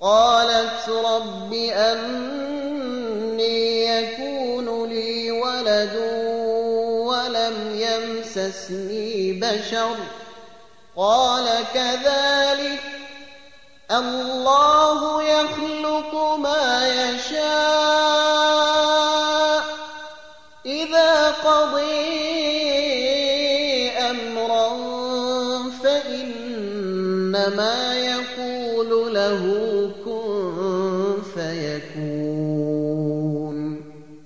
قالت رب أني يكون لي ولد ولم يمسسني بشر قال كذلك الله يخلق ما يشاء إذا قضي أمرا فإنما يقول له كن فيكون.